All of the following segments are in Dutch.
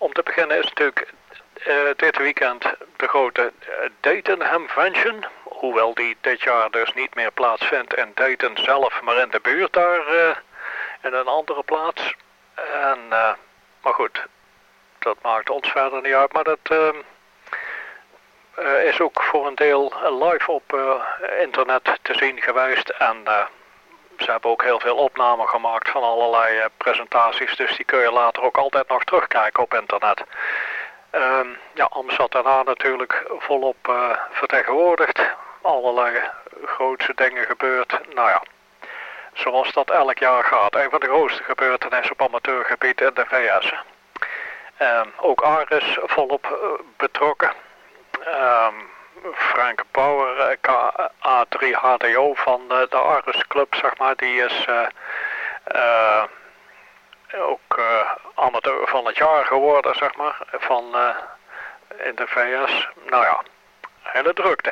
om te beginnen is natuurlijk dit weekend de grote Dayton Hamvention. Hoewel die dit jaar dus niet meer plaatsvindt in Dayton zelf, maar in de buurt daar in een andere plaats. En, maar goed, dat maakt ons verder niet uit. Maar dat is ook voor een deel live op internet te zien geweest. En ze hebben ook heel veel opnamen gemaakt van allerlei presentaties. Dus die kun je later ook altijd nog terugkijken op internet. Ja, Amsterdam daarna natuurlijk volop vertegenwoordigd. Allerlei grootse dingen gebeurd. Nou ja, zoals dat elk jaar gaat. Een van de grootste gebeurtenissen op amateurgebied in de VS. Ook Aris volop betrokken. Frank Bauer, KA3 HDO van de Aris Club, zeg maar, die is ook amateur van het jaar geworden, zeg maar, van in de VS. Nou ja, hele drukte.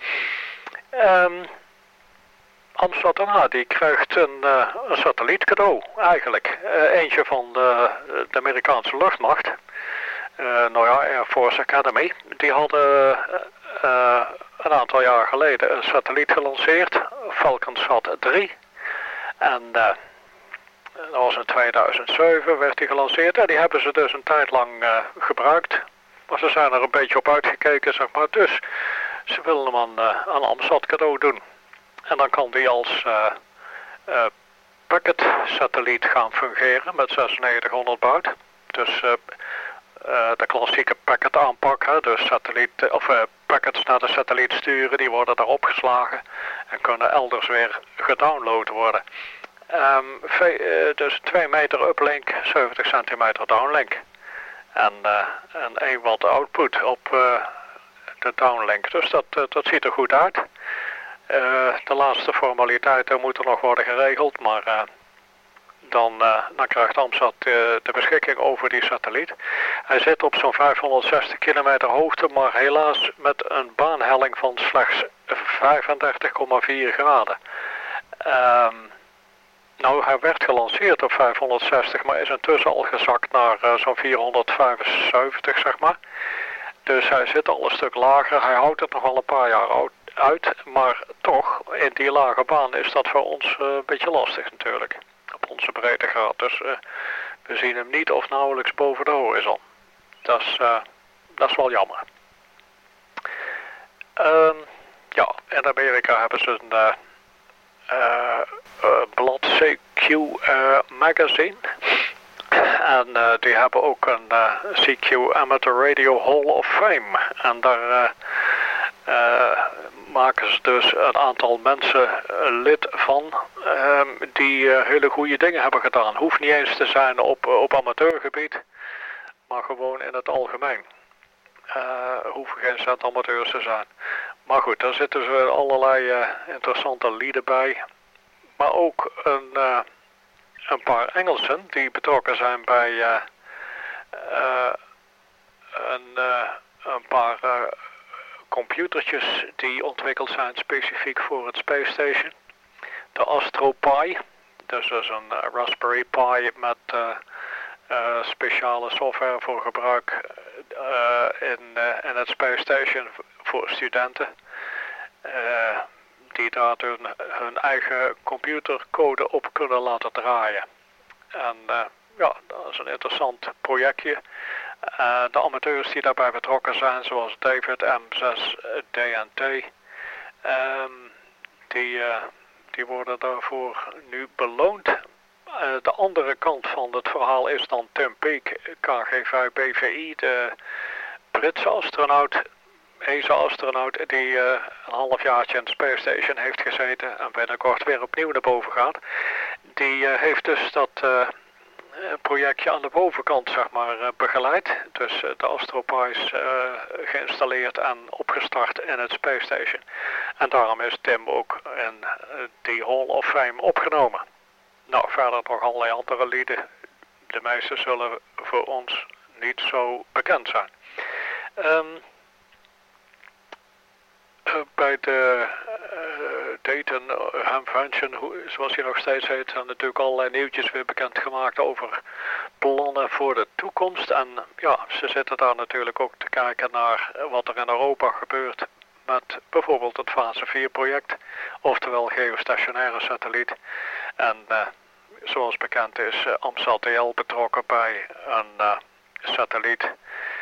Amsterdam die krijgt een satelliet cadeau, eigenlijk. Eentje van de Amerikaanse luchtmacht. Nou ja, Air Force Academy. Die hadden een aantal jaar geleden een satelliet gelanceerd, Falconsat 3. En dat was in 2007 werd die gelanceerd. En die hebben ze dus een tijd lang gebruikt. Maar ze zijn er een beetje op uitgekeken, zeg maar. Dus ze willen hem aan Amsat cadeau doen. En dan kan die als packet satelliet gaan fungeren met 9600 baud. Dus de klassieke packet aanpak, hè, dus packets naar de satelliet sturen, die worden daar opgeslagen en kunnen elders weer gedownload worden. Dus 2 meter uplink, 70 centimeter downlink. En 1 watt output op de downlink. Dus dat ziet er goed uit. De laatste formaliteiten moeten nog worden geregeld, maar dan krijgt Amsat de beschikking over die satelliet. Hij zit op zo'n 560 kilometer hoogte, maar helaas met een baanhelling van slechts 35,4 graden. Nou, hij werd gelanceerd op 560, maar is intussen al gezakt naar zo'n 475, zeg maar. Dus hij zit al een stuk lager. Hij houdt het nog wel een paar jaar uit, maar toch, in die lage baan is dat voor ons een beetje lastig natuurlijk. Op onze breedtegraad. Dus we zien hem niet of nauwelijks boven de horizon. Dat is wel jammer. Ja, in Amerika hebben ze een blad CQ magazine. En die hebben ook een CQ Amateur Radio Hall of Fame. En daar maken ze dus een aantal mensen lid van die hele goede dingen hebben gedaan. Hoeft niet eens te zijn op amateurgebied, maar gewoon in het algemeen. Hoeven geen cent amateurs te zijn. Maar goed, daar zitten ze allerlei interessante lieden bij. Maar ook een paar Engelsen die betrokken zijn bij een paar computertjes die ontwikkeld zijn specifiek voor het Space Station. De Astro Pi, dus dat is een Raspberry Pi met speciale software voor gebruik in het Space Station voor studenten. Die daar hun eigen computercode op kunnen laten draaien. En ja, dat is een interessant projectje. De amateurs die daarbij betrokken zijn, zoals David M6DNT, die worden daarvoor nu beloond. De andere kant van het verhaal is dan Tim Peake, KG5BVI, de Britse astronaut, ESA-astronaut, die een halfjaartje in de Space Station heeft gezeten en binnenkort weer opnieuw naar boven gaat. Die heeft dus dat projectje aan de bovenkant, zeg maar, begeleid. Dus de Astro-Pi is geïnstalleerd en opgestart in het Space Station. En daarom is Tim ook in die Hall of Fame opgenomen. Nou, verder nog allerlei andere lieden. De meeste zullen voor ons niet zo bekend zijn. Bij de Dayton Hamvention, zoals hij nog steeds heet, en natuurlijk allerlei nieuwtjes weer bekendgemaakt over plannen voor de toekomst. En ja, ze zitten daar natuurlijk ook te kijken naar wat er in Europa gebeurt met bijvoorbeeld het fase 4 project, oftewel geostationaire satelliet. En zoals bekend is AMSAT-TL betrokken bij een satelliet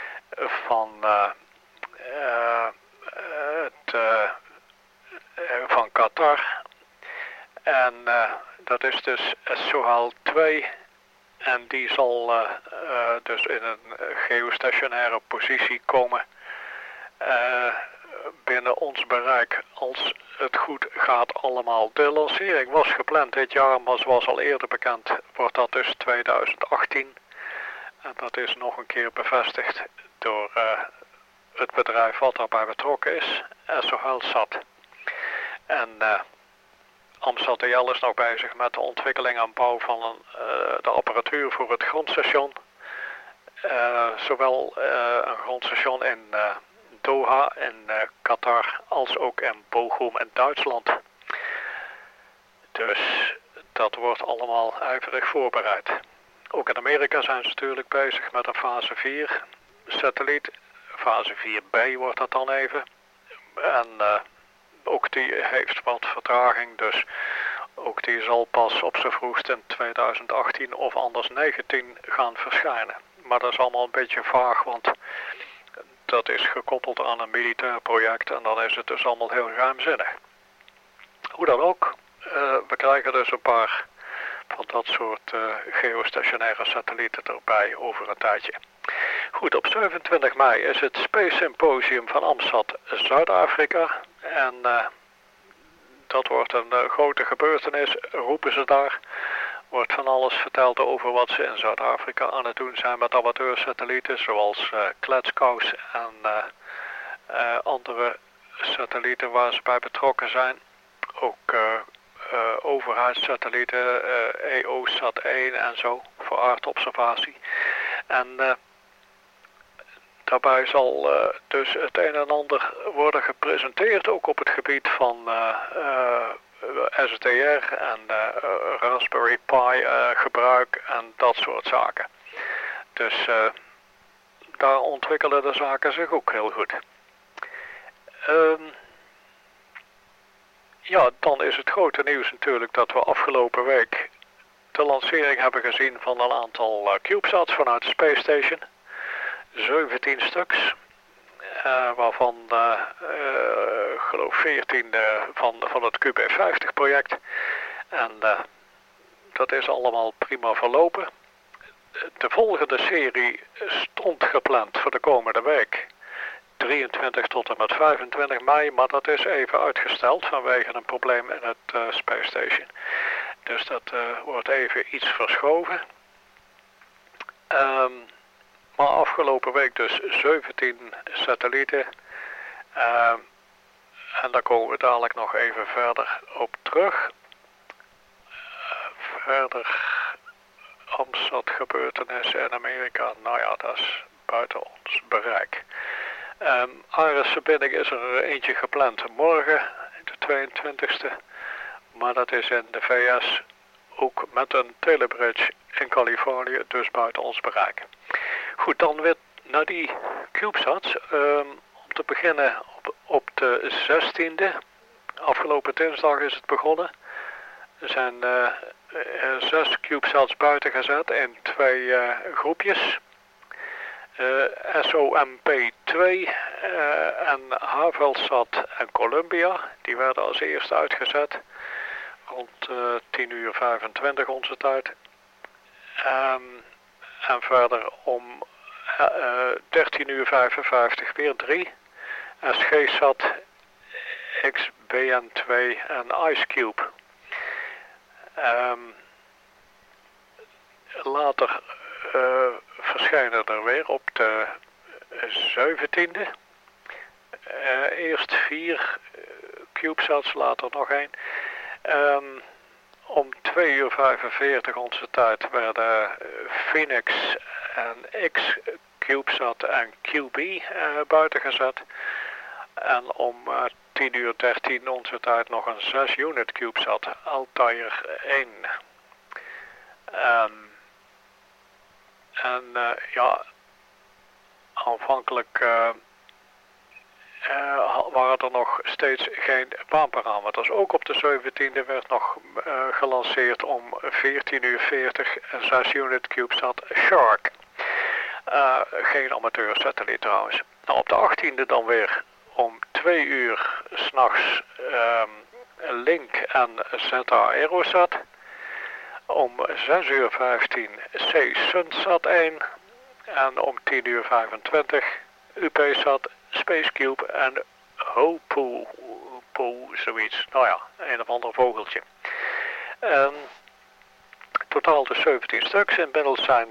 van Qatar. En dat is dus SOHAL 2. En die zal dus in een geostationaire positie komen binnen ons bereik als het goed gaat allemaal. De lancering was gepland dit jaar, maar zoals al eerder bekend wordt dat dus 2018. En dat is nog een keer bevestigd door het bedrijf wat daarbij betrokken is, SOHALSat. En AMSAT-TL is nog bezig met de ontwikkeling en bouw van de apparatuur voor het grondstation. Zowel een grondstation in Doha in Qatar als ook in Bochum in Duitsland. Dus dat wordt allemaal ijverig voorbereid. Ook in Amerika zijn ze natuurlijk bezig met een fase 4 satelliet. Fase 4B wordt dat dan even. En ook die heeft wat vertraging, dus ook die zal pas op z'n vroegst in 2018 of anders 19 gaan verschijnen. Maar dat is allemaal een beetje vaag, want dat is gekoppeld aan een militair project en dan is het dus allemaal heel ruimzinnig. Hoe dan ook, we krijgen dus een paar van dat soort geostationaire satellieten erbij over een tijdje. Goed, op 27 mei is het Space Symposium van AMSAT Zuid-Afrika en dat wordt een grote gebeurtenis, roepen ze daar. Wordt van alles verteld over wat ze in Zuid-Afrika aan het doen zijn met amateursatellieten, zoals kletskous en andere satellieten waar ze bij betrokken zijn. Ook overheidssatellieten, EOSat 1 en zo, voor aardobservatie. En daarbij zal dus het een en ander worden gepresenteerd, ook op het gebied van SDR en Raspberry Pi gebruik en dat soort zaken. Dus daar ontwikkelen de zaken zich ook heel goed. Ja, dan is het grote nieuws natuurlijk dat we afgelopen week de lancering hebben gezien van een aantal CubeSats vanuit de Space Station. 17 stuks. Waarvan geloof 14 van het QB50 project. En dat is allemaal prima verlopen. De volgende serie stond gepland voor de komende week. 23 tot en met 25 mei, maar dat is even uitgesteld vanwege een probleem in het Space Station. Dus dat wordt even iets verschoven. Maar afgelopen week dus 17 satellieten. En daar komen we dadelijk nog even verder op terug. Verder AMSAT gebeurtenissen in Amerika. Nou ja, dat is buiten ons bereik. Ares-verbinding is er eentje gepland morgen, de 22e. Maar dat is in de VS ook met een telebridge in Californië, dus buiten ons bereik. Goed, dan weer naar die CubeSats. Om te beginnen op de 16e. Afgelopen dinsdag is het begonnen. Er zijn 6 CubeSats buiten gezet in 2 groepjes. SOMP2 en Havelsat en Columbia. Die werden als eerste uitgezet. Rond 10:25 onze tijd. En verder om 13:55 weer 3. SGSat, XBN2 en IceCube. Later verschijnen er weer op de 17e. Eerst 4 CubeSats, later nog 1. Om 2:45 onze tijd werden Phoenix en X, CubeSat en QB buiten gezet. En om 10:13 onze tijd nog een 6-unit CubeSat, Altair 1. Ja, aanvankelijk waren er nog steeds geen baanparameters. Ook op de 17e werd nog gelanceerd om 14:40 een 6-unit CubeSat Shark. Geen amateursatelliet trouwens. Nou, op de 18e dan weer om 2 uur 's nachts Link en Zeta Aerosat. Om 6:15 C Sunsat 1 en om 10:25 UPSat, SpaceCube en Hopo, zoiets. Nou ja, een of ander vogeltje. Totaal dus 17 stuks. Inmiddels zijn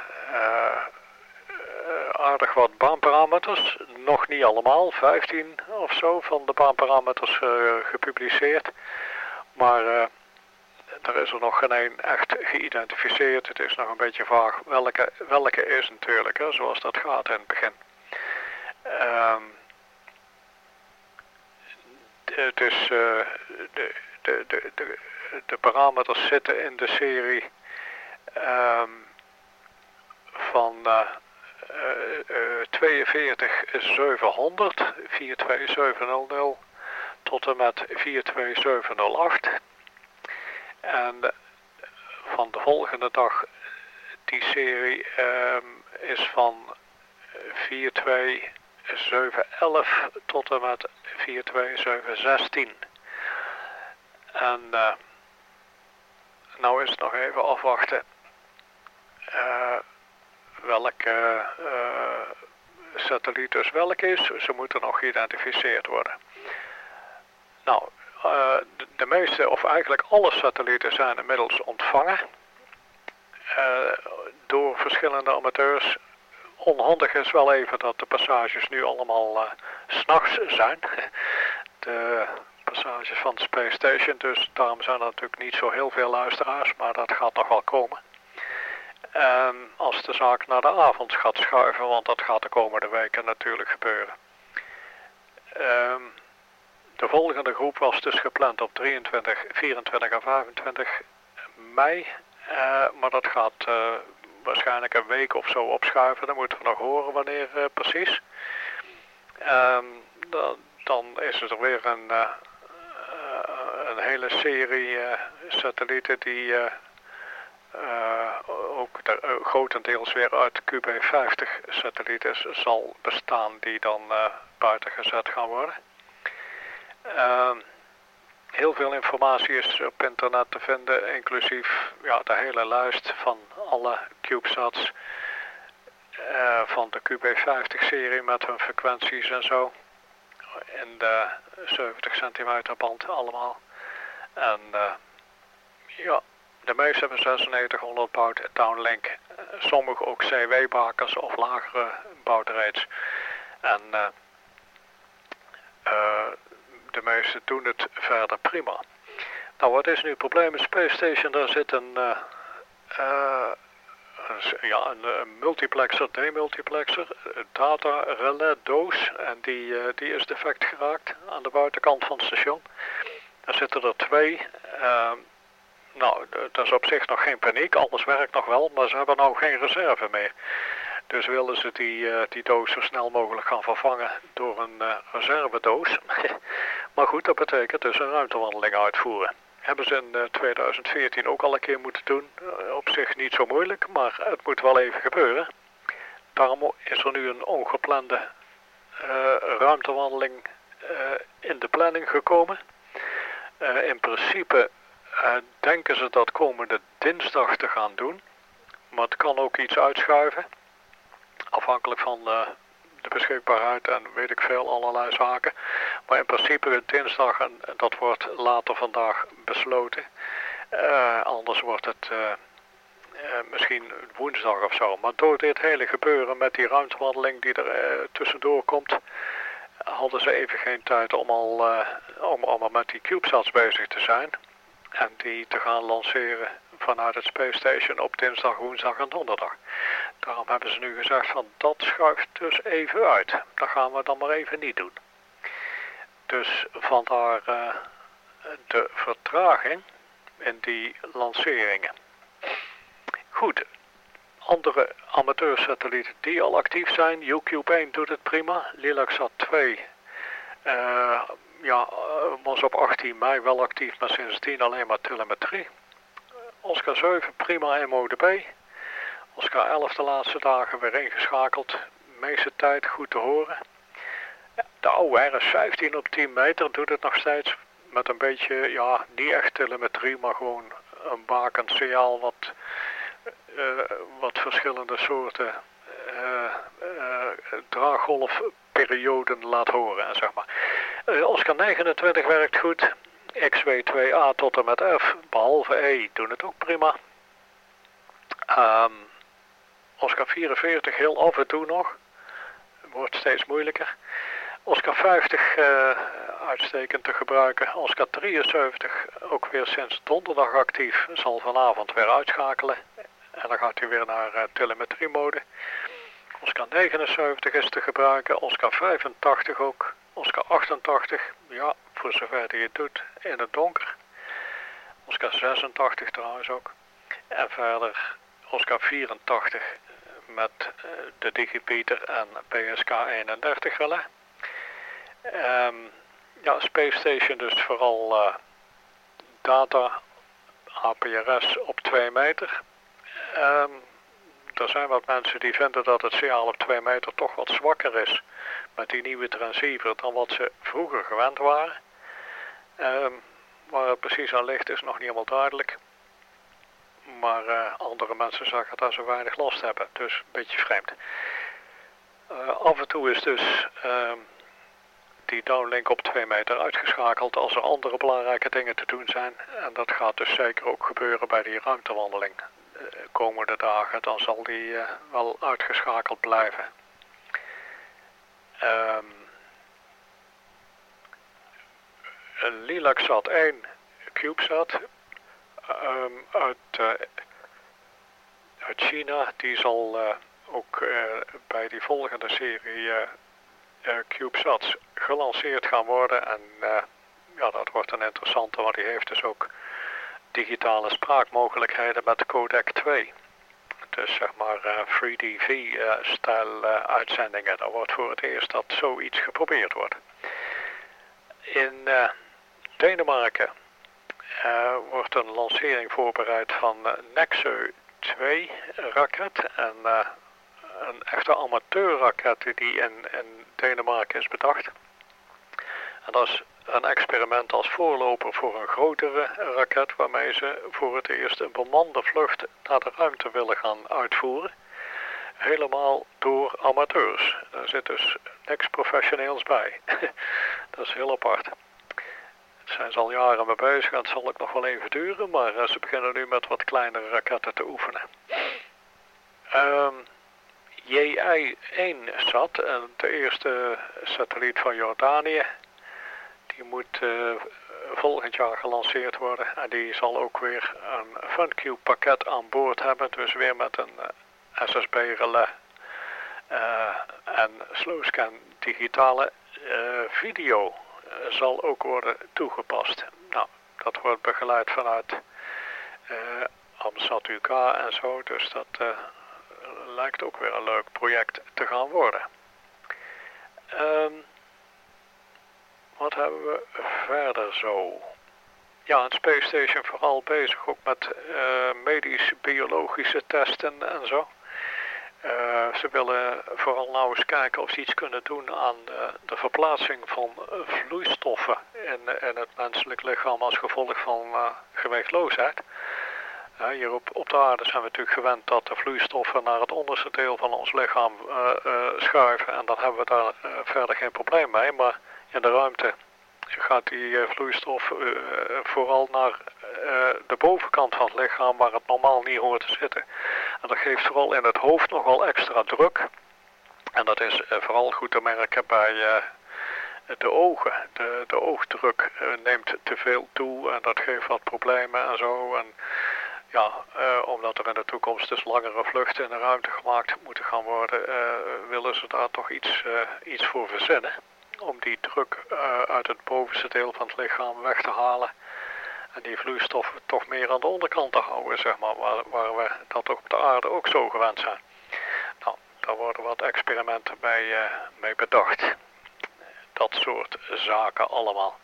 aardig wat baanparameters. Nog niet allemaal, 15 of zo van de baanparameters gepubliceerd. Maar er is er nog geen één echt geïdentificeerd. Het is nog een beetje vaag welke is natuurlijk, hè, zoals dat gaat in het begin. Het is, de parameters zitten in de serie van 42700, 42700 tot en met 42708. En van de volgende dag, die serie is van 42711 tot en met 42716. En nou is het nog even afwachten welke satelliet dus welk is. Ze moeten nog geïdentificeerd worden. Nou, de meeste of eigenlijk alle satellieten zijn inmiddels ontvangen door verschillende amateurs. Onhandig is wel even dat de passages nu allemaal 's nachts zijn. De passages van de Space Station, dus daarom zijn er natuurlijk niet zo heel veel luisteraars, maar dat gaat nog wel komen. Als de zaak naar de avond gaat schuiven, want dat gaat de komende weken natuurlijk gebeuren. De volgende groep was dus gepland op 23, 24 en 25 mei. Maar dat gaat waarschijnlijk een week of zo opschuiven. Dan moeten we nog horen wanneer precies. Dan is er weer een hele serie satellieten die ook grotendeels weer uit QB50 satellieten zal bestaan die dan buiten gezet gaan worden. Heel veel informatie is op internet te vinden, inclusief de hele lijst van alle CubeSats van de QB50-serie met hun frequenties en zo. In de 70 centimeter band allemaal. En de meeste hebben 9600 baud downlink. Sommige ook CW-bakers of lagere bauderates. En de meeste doen het verder prima. Nou, wat is nu het probleem met Space Station? Daar zit een multiplexer, demultiplexer, data relay doos. En die is defect geraakt aan de buitenkant van het station. Daar zitten er 2. Nou, dat is op zich nog geen paniek, alles werkt nog wel, maar ze hebben nou geen reserve meer. Dus willen ze die doos zo snel mogelijk gaan vervangen door een reservedoos. Maar goed, dat betekent dus een ruimtewandeling uitvoeren. Hebben ze in 2014 ook al een keer moeten doen. Op zich niet zo moeilijk, maar het moet wel even gebeuren. Daarom is er nu een ongeplande ruimtewandeling in de planning gekomen. In principe denken ze dat komende dinsdag te gaan doen. Maar het kan ook iets uitschuiven. Afhankelijk van de beschikbaarheid en weet ik veel, allerlei zaken. Maar in principe dinsdag en dat wordt later vandaag besloten. Anders wordt het misschien woensdag of zo. Maar door dit hele gebeuren met die ruimtewandeling die er tussendoor komt, hadden ze even geen tijd om allemaal met die CubeSats bezig te zijn. En die te gaan lanceren vanuit het Space Station op dinsdag, woensdag en donderdag. Daarom hebben ze nu gezegd van dat schuift dus even uit. Dat gaan we dan maar even niet doen. Dus vandaar de vertraging in die lanceringen. Goed, andere amateursatellieten die al actief zijn. UCube 1 doet het prima. Lilacsat 2 was op 18 mei wel actief, maar sindsdien alleen maar telemetrie. Oscar 7 prima MODB. Oscar 11 de laatste dagen weer ingeschakeld. De meeste tijd goed te horen. De oude RS-15 op 10 meter doet het nog steeds met een beetje, niet echt telemetrie, maar gewoon een bakend signaal wat verschillende soorten draaggolfperioden laat horen, zeg maar. Oscar 29 werkt goed. XW2A tot en met F, behalve E, doen het ook prima. Oscar 44 heel af en toe nog. Wordt steeds moeilijker. Oscar 50 uitstekend te gebruiken. Oscar 73 ook weer sinds donderdag actief. Zal vanavond weer uitschakelen. En dan gaat hij weer naar telemetriemode. Oscar 79 is te gebruiken. Oscar 85 ook. Oscar 88, ja, voor zover hij het doet, in het donker. Oscar 86 trouwens ook. En verder Oscar 84 met de Digipeater en PSK 31 relais. Space Station dus vooral data, APRS op 2 meter. Er zijn wat mensen die vinden dat het signaal op 2 meter toch wat zwakker is met die nieuwe transceiver dan wat ze vroeger gewend waren. Waar het precies aan ligt is nog niet helemaal duidelijk. Maar andere mensen zeggen dat ze weinig last hebben, dus een beetje vreemd. Af en toe is dus die downlink op 2 meter uitgeschakeld als er andere belangrijke dingen te doen zijn. En dat gaat dus zeker ook gebeuren bij die ruimtewandeling. Komende dagen, dan zal die wel uitgeschakeld blijven. Lilacsat 1 CubeSat uit China, die zal ook bij die volgende serie CubeSats gelanceerd gaan worden. En dat wordt een interessante, want die heeft dus ook digitale spraakmogelijkheden met de codec 2. Dus zeg maar 3DV-stijl uitzendingen. Dat wordt voor het eerst dat zoiets geprobeerd wordt. In Denemarken wordt een lancering voorbereid van Nexø 2 raket. En een echte amateurraket die in Denemarken is bedacht. En dat is een experiment als voorloper voor een grotere raket waarmee ze voor het eerst een bemande vlucht naar de ruimte willen gaan uitvoeren. Helemaal door amateurs. Daar zit dus niks professioneels bij. Dat is heel apart. Daar zijn ze al jaren mee bezig en het zal ook nog wel even duren, maar ze beginnen nu met wat kleinere raketten te oefenen. JI-1-SAT, de eerste satelliet van Jordanië. Die moet volgend jaar gelanceerd worden en die zal ook weer een FunCube pakket aan boord hebben. Dus weer met een SSB-relais en slowscan digitale video zal ook worden toegepast. Nou, dat wordt begeleid vanuit AMSAT UK en zo, dus dat lijkt ook weer een leuk project te gaan worden. Wat hebben we verder zo? Ja, het Space Station vooral bezig ook met medisch-biologische testen en zo. Ze willen vooral nou eens kijken of ze iets kunnen doen aan de verplaatsing van vloeistoffen in het menselijk lichaam als gevolg van gewichtloosheid. Hier op de aarde zijn we natuurlijk gewend dat de vloeistoffen naar het onderste deel van ons lichaam schuiven en dan hebben we daar verder geen probleem mee, maar in de ruimte gaat die vloeistof vooral naar de bovenkant van het lichaam waar het normaal niet hoort te zitten. En dat geeft vooral in het hoofd nogal extra druk. En dat is vooral goed te merken bij de ogen. De oogdruk neemt te veel toe en dat geeft wat problemen en zo. En ja, omdat er in de toekomst dus langere vluchten in de ruimte gemaakt moeten gaan worden, willen ze daar toch iets voor verzinnen. om die druk uit het bovenste deel van het lichaam weg te halen. En die vloeistof toch meer aan de onderkant te houden, zeg maar, waar we dat op de aarde ook zo gewend zijn. Nou, daar worden wat experimenten mee bedacht. Dat soort zaken allemaal.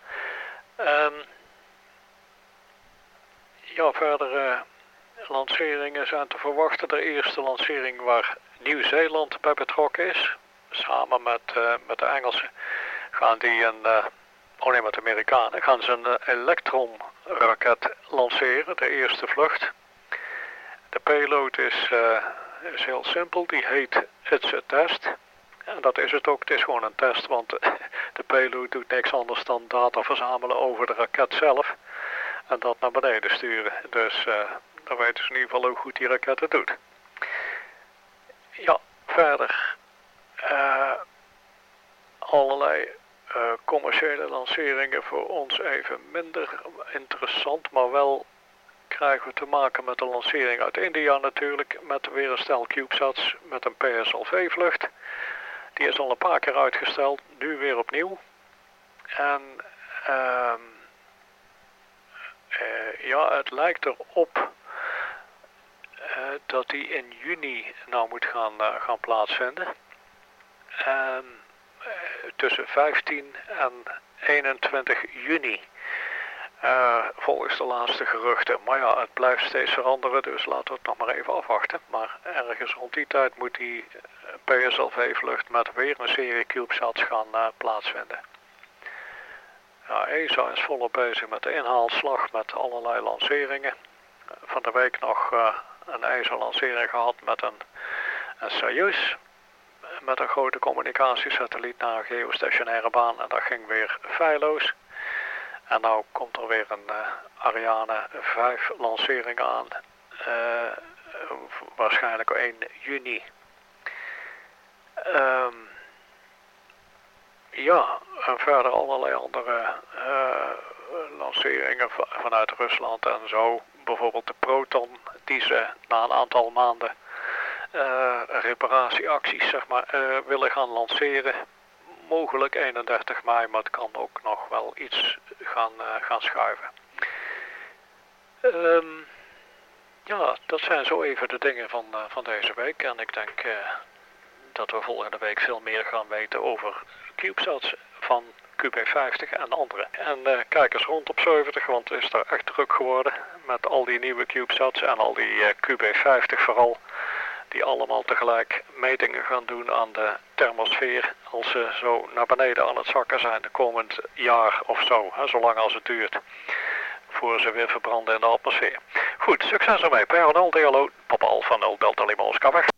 Ja, verdere lanceringen zijn te verwachten. De eerste lancering waar Nieuw-Zeeland bij betrokken is, samen met de Engelsen, gaan die met de Amerikanen, gaan ze een elektronraket lanceren, de eerste vlucht. De payload is heel simpel, die heet It's a Test. En dat is het ook, het is gewoon een test, want de payload doet niks anders dan data verzamelen over de raket zelf. En dat naar beneden sturen. Dus dan weten ze in ieder geval hoe goed die raket het doet. Ja, verder. Allerlei commerciële lanceringen voor ons even minder interessant. Maar wel krijgen we te maken met een lancering uit India natuurlijk. Met weer een stel CubeSats met een PSLV-vlucht. Die is al een paar keer uitgesteld. Nu weer opnieuw. En ja, het lijkt erop dat die in juni nou moet gaan plaatsvinden. Tussen 15 en 21 juni. Volgens de laatste geruchten. Maar ja, het blijft steeds veranderen, dus laten we het nog maar even afwachten. Maar ergens rond die tijd moet die PSLV-vlucht met weer een serie CubeSats gaan plaatsvinden. Ja, ESA is volop bezig met de inhaalslag met allerlei lanceringen. Van de week nog een ESA-lancering gehad met een Soyuz. Met een grote communicatiesatelliet naar een geostationaire baan en dat ging weer feilloos. En nou komt er weer een Ariane 5 lancering aan. Waarschijnlijk 1 juni. Ja, en verder allerlei andere lanceringen vanuit Rusland en zo. Bijvoorbeeld de Proton, die ze na een aantal maanden reparatieacties zeg maar, willen gaan lanceren. Mogelijk 31 mei, maar het kan ook nog wel iets gaan schuiven. Ja, dat zijn zo even de dingen van deze week. En ik denk dat we volgende week veel meer gaan weten over CubeSats van QB50 en andere. En kijk eens rond op 70, want het is daar echt druk geworden met al die nieuwe CubeSats en al die QB50 vooral. Die allemaal tegelijk metingen gaan doen aan de thermosfeer als ze zo naar beneden aan het zakken zijn de komend jaar of zo, hè, zolang als het duurt, voor ze weer verbranden in de atmosfeer. Goed, succes ermee. Per 0 Papa Alpha 0 Delta Lima Oscar weg.